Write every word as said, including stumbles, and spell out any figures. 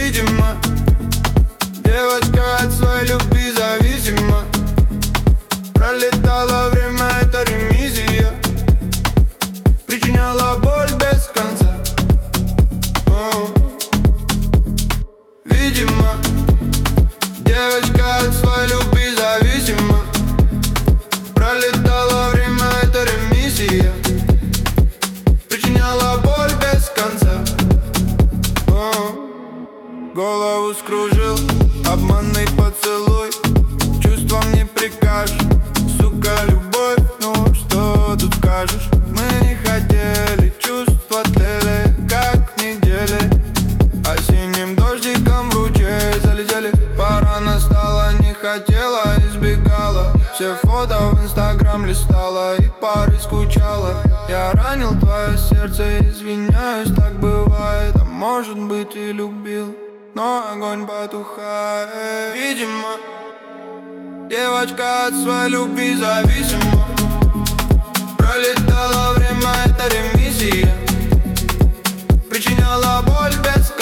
Видимо, девочка от своей любви зависима. Пролетало время, это ремиссия. Причиняла боль без конца. О. Видимо, девочка от своей любви зависима. Пролетало время, это ремиссия. Причиняла боль без конца. О. Голову скружил обманный поцелуй. Чувствам не прикажешь, сука, любовь. Ну что тут скажешь? Мы не хотели, чувства тлели, как в неделе. Осенним дождиком в ручей залетели. Пора настала, не хотела, избегала. Все фото в инстаграм листала и пары скучала. Я ранил твое сердце, извиняюсь, так бывает. А может быть и любил, но огонь потухает. Видимо, девочка от своей любви зависима. Пролетало время, это ремиссия. Причиняла боль без